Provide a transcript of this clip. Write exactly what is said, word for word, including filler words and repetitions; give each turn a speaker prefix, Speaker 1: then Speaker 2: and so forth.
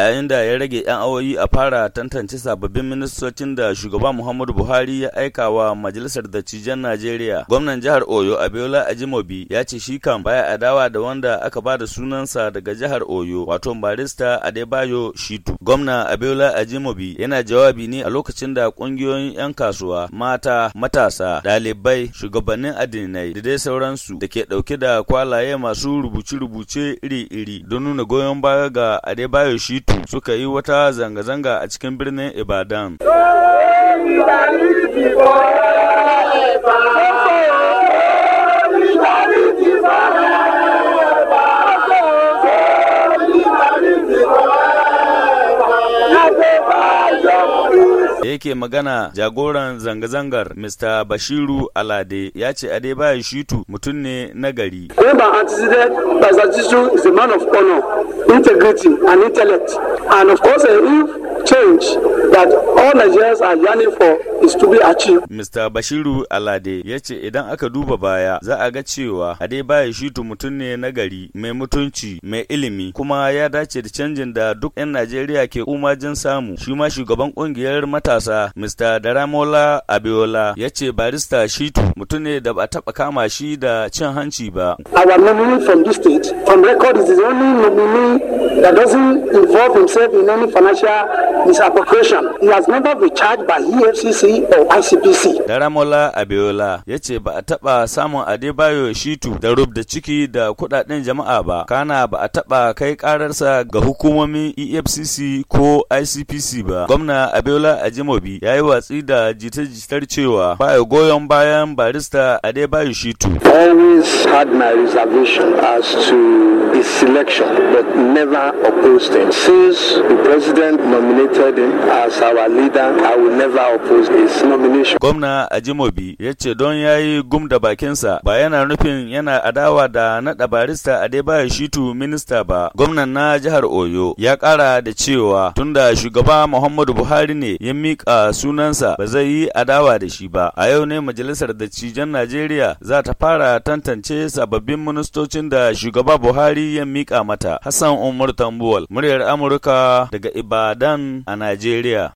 Speaker 1: yayin da ya rage 'yan awoyi a fara tantance sababbin ministocin da shugaba Muhammadu Buhari ya aika wa Majalisar Dattijan Najeriya. Gwamnan jihar Oyo Abiola Ajimobi ya ce shi kan baya adawa da wanda aka ba da sunansa daga jihar Oyo, wato barista Adebayo Shitu. Gwamna Abiola Ajimobi yana jawabi ne a lokacin da kungiyoyin 'yan kasuwa, mata, matasa, ɗalibai, shugabannin addinai da dai sauransu da ke ɗauke da kwalaye masu rubuce-rubuce iri-iri don nuna goyon baya ga Adebayo Shitu suka yi wata zanga-zanga a cikin birnin Ibadan. Da yake magana jagoran zanga-zangar Mister Bashiru Alade ya ce Adebayo Shitu mutum ne na gari.
Speaker 2: Remember, antecedent Bashiru is a man of honor, integrity and intellect, and of course if change that all Nigerians are yearning for is to be achieved.
Speaker 1: Mister Bashiru Alade ya ce idan aka duba baya za a ga cewa Adebayo Shitu mutum ne na gari, mai mutunci, mai ilimi, kuma ya dace da canjin da duk 'yan Najeriya ke umajin samu. Shi ma shugaban kungiyar matasa Mister Daramola Abiola ya ce barista Shitu mutum ne da ba taɓa kama shi da cin hanci ba.
Speaker 2: Our nominee from this state, from record, is the only nominee that doesn't involve himself in any financial misappropriation. He has never been charged by E F C C or I C P C.
Speaker 1: Daramola Abiola ya ce ba a taɓa samun Adebayo Shitu da rubda ciki da kuɗaɗen jama'a ba, kana ba a taɓa kai ƙararsa ga hukumomin E F C C ko I C P C ba. Gwamna Abiola Ajimobi ya yi watsi da jita-jitar cewa ba ya goyon bayan barista Adebayo Shitu.
Speaker 2: Always had my reservation as to his selection, but never opposed him. Since the president nominated him as our leader, I will never oppose his nomination.
Speaker 1: Gwamna Ajimobi ya ce don ya yi gum da bakinsa ba yana nufin yana adawa da naɗa barista Adebayo Shitu minista ba. Gwamnan na jihar Oyo ya ƙara da cewa tunda shugaba Muhammadu Buhari ne ya miƙa sunansa ba zai yi adawa da shi ba. A yau ne Majalisar Dattijan Najeriya za ta fara tantance sababbin ministocin da shugaba Buhari ya miƙa mata. Hassan Umar Tambuwal, muryar Amurka daga Ibadan a Najeriya.